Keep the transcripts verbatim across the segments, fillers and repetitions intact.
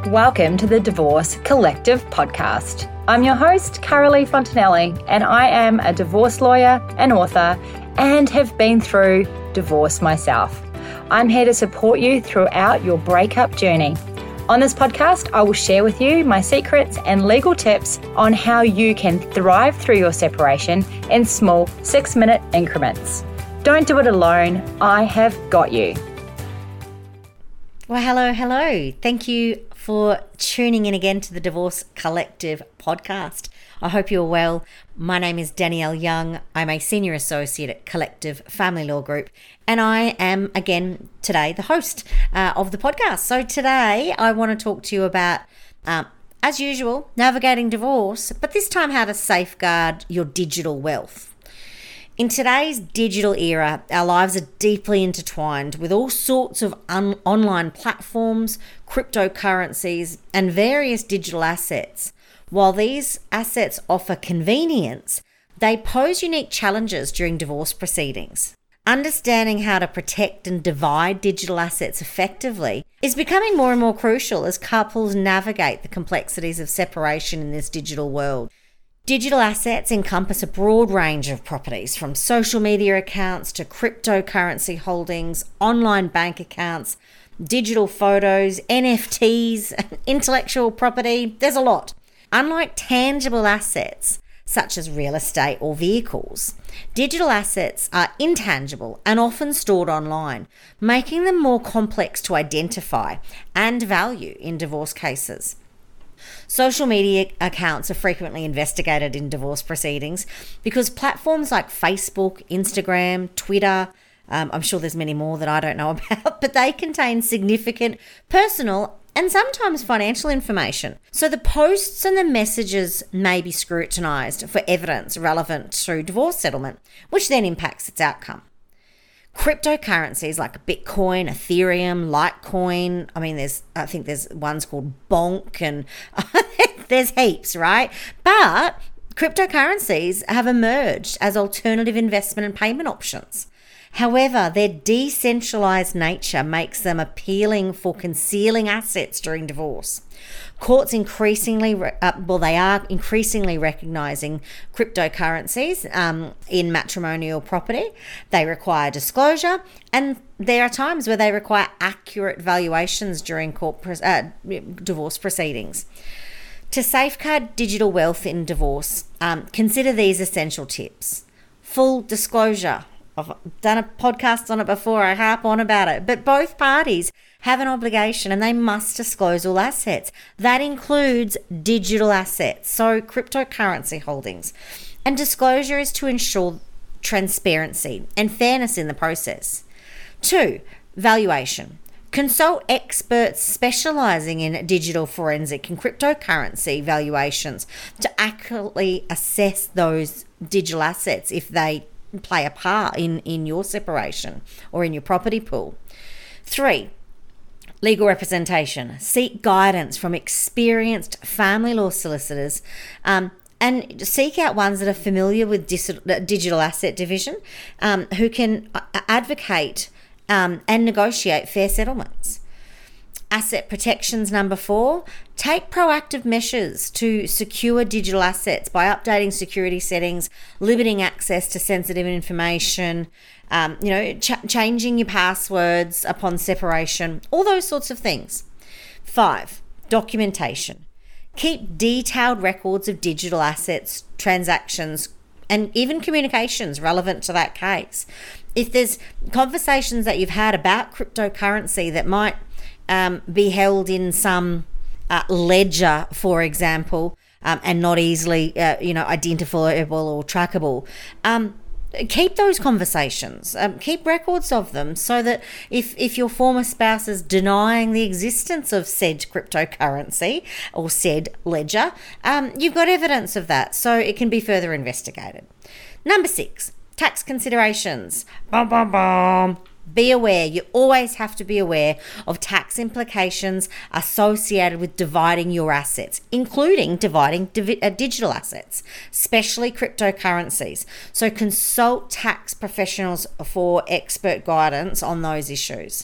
Welcome to the Divorce Collective podcast. I'm your host, Carolee Fontanelli, and I am a divorce lawyer and author and have been through divorce myself. I'm here to support you throughout your breakup journey. On this podcast, I will share with you my secrets and legal tips on how you can thrive through your separation in small six-minute increments. Don't do it alone. I have got you. Well, hello, hello. Thank you for tuning in again to the Divorce Collective podcast. I hope you're well. My name is Danielle Young. I'm a senior associate at Collective Family Law Group, and I am again today the host uh, of the podcast. So today I want to talk to you about, um, as usual, navigating divorce, but this time how to safeguard your digital wealth. In today's digital era, our lives are deeply intertwined with all sorts of un- online platforms, cryptocurrencies, and various digital assets. While these assets offer convenience, they pose unique challenges during divorce proceedings. Understanding how to protect and divide digital assets effectively is becoming more and more crucial as couples navigate the complexities of separation in this digital world. Digital assets encompass a broad range of properties, from social media accounts to cryptocurrency holdings, online bank accounts, digital photos, N F Ts, intellectual property. There's a lot. Unlike tangible assets, such as real estate or vehicles, digital assets are intangible and often stored online, making them more complex to identify and value in divorce cases. Social media accounts are frequently investigated in divorce proceedings because platforms like Facebook, Instagram, Twitter, um, I'm sure there's many more that I don't know about, but they contain significant personal and sometimes financial information. So the posts and the messages may be scrutinized for evidence relevant to divorce settlement, which then impacts its outcome. Cryptocurrencies like Bitcoin, Ethereum, Litecoin, I mean, there's, I think there's ones called Bonk, and there's heaps, right? But cryptocurrencies have emerged as alternative investment and payment options. However, their decentralized nature makes them appealing for concealing assets during divorce. Courts increasingly, uh, well, they are increasingly recognizing cryptocurrencies um, in matrimonial property. They require disclosure, and there are times where they require accurate valuations during court uh, divorce proceedings. To safeguard digital wealth in divorce, um, consider these essential tips. Full disclosure. I've done a podcast on it before, I harp on about it, but both parties have an obligation and they must disclose all assets. That includes digital assets, so cryptocurrency holdings. And disclosure is to ensure transparency and fairness in the process. Two, valuation. Consult experts specializing in digital forensic and cryptocurrency valuations to accurately assess those digital assets if they play a part in, in your separation or in your property pool. Three, legal representation. Seek guidance from experienced family law solicitors um, and seek out ones that are familiar with dis- digital asset division um, who can advocate um, and negotiate fair settlements. Asset protections, number four, take proactive measures to secure digital assets by updating security settings, limiting access to sensitive information, um, you know, ch- changing your passwords upon separation, all those sorts of things. Five, documentation. Keep detailed records of digital assets, transactions, and even communications relevant to that case. If there's conversations that you've had about cryptocurrency that might Um, be held in some uh, ledger, for example, um, and not easily, uh, you know, identifiable or trackable. Um, keep those conversations. Um, keep records of them so that if if your former spouse is denying the existence of said cryptocurrency or said ledger, um, you've got evidence of that, so it can be further investigated. Number six, tax considerations. Bum, bum, bum. Be aware, you always have to be aware of tax implications associated with dividing your assets, including dividing divi- uh, digital assets, especially cryptocurrencies. So consult tax professionals for expert guidance on those issues.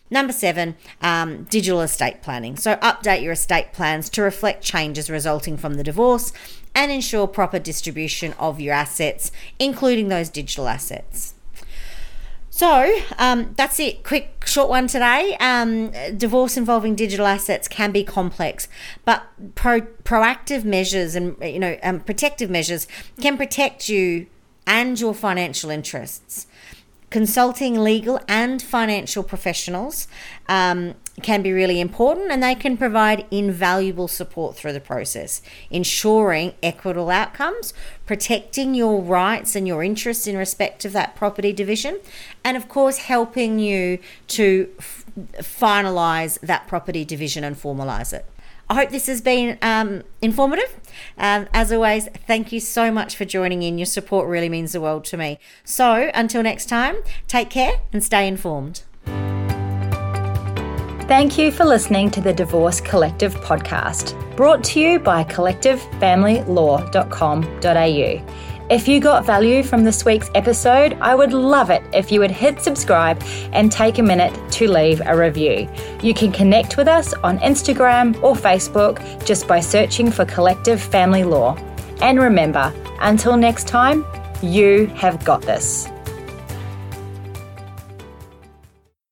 Number seven, um, digital estate planning. So update your estate plans to reflect changes resulting from the divorce and ensure proper distribution of your assets, including those digital assets. So um, that's it. Quick, short one today. Um, divorce involving digital assets can be complex, but pro- proactive measures and you know um, protective measures can protect you and your financial interests. Consulting legal and financial professionals um, can be really important, and they can provide invaluable support through the process, ensuring equitable outcomes, protecting your rights and your interests in respect of that property division, and of course helping you to f- finalise that property division and formalise it. I hope this has been um, informative. Um, as always, thank you so much for joining in. Your support really means the world to me. So until next time, take care and stay informed. Thank you for listening to the Divorce Collective podcast, brought to you by collective family law dot com dot a u. If you got value from this week's episode, I would love it if you would hit subscribe and take a minute to leave a review. You can connect with us on Instagram or Facebook just by searching for Collective Family Law. And remember, until next time, you have got this.